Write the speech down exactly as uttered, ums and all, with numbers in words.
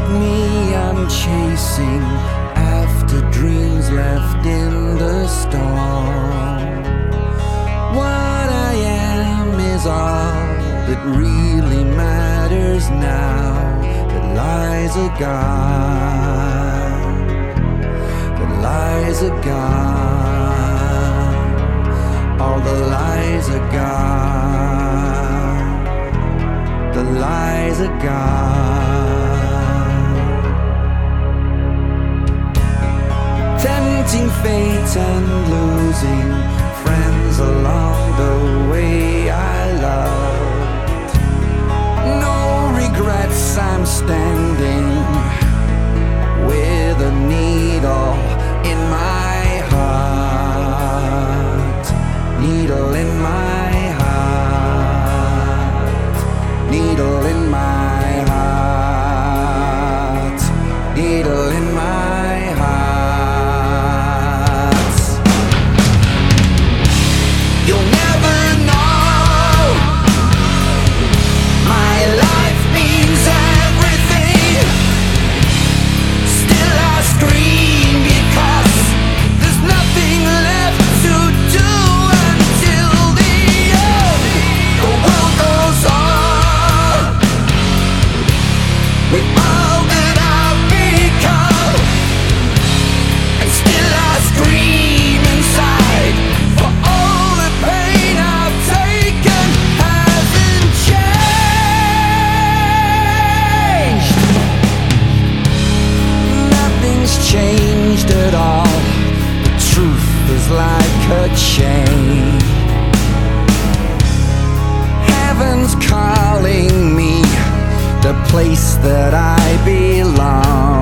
me, I'm chasing after dreams left in the storm. What I am is all that really matters now. That lies are gone. That lies are gone. All the lies are gone. The lies are gone. Tempting fate and losing friends along the way I loved. No regrets, I'm standing with a needle in my heart. Needle in my heart. Needle in my heart. Needle in my heart. You'll never know. My life means everything. Still I scream because there's nothing left to do until the end. The world goes on with all that I've become, and still I scream inside, for all the pain I've taken hasn't changed. Nothing's changed at all. The truth is like a chain. Heaven's calling me, the place that I belong.